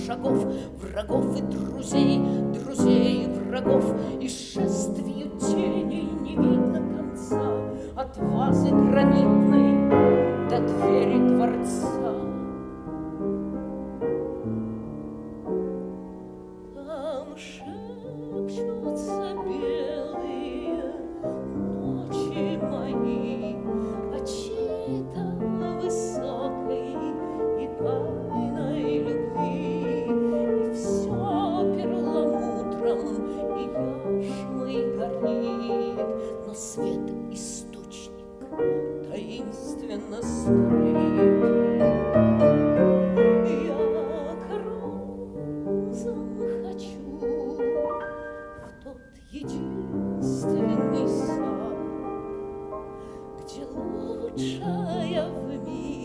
шагов, врагов и друзей, друзей и врагов, и шествию теней не видно конца, от вазы гранитной до двери дворца. Там шепчутся белые ночи мои о чьей-то высокой и тайной любви, и все перламутром и яшмой горит, но свет-источник таинственно скрыт. Я грозом хочу в тот единственный сад, где лучшая в мире